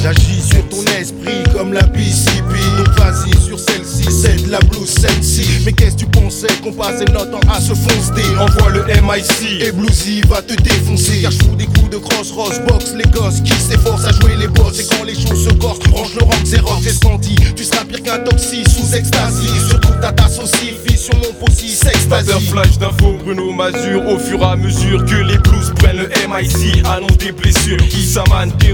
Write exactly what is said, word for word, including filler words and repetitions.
J'agis sur ton esprit comme la P C B. Donc vas-y sur celle-ci, c'est de la blues celle-ci. Mais qu'est-ce que tu pensais qu'on passait notre temps à se foncer? Envoie le M I C et Bluesy va te défoncer. Car je fous des coups de cross-ross, box les gosses qui s'efforcent à jouer les boss. Et quand les choses se corsent, range le rank, zéro, j'ai senti. Tu seras pire qu'un toxi sous ecstasy. Surtout ta tasse aussi, vie sur mon possi, sextasy. Flash d'info, Bruno Mazur. Au fur et à mesure que les blues prennent le M I C, annonce des blessures. Issaman,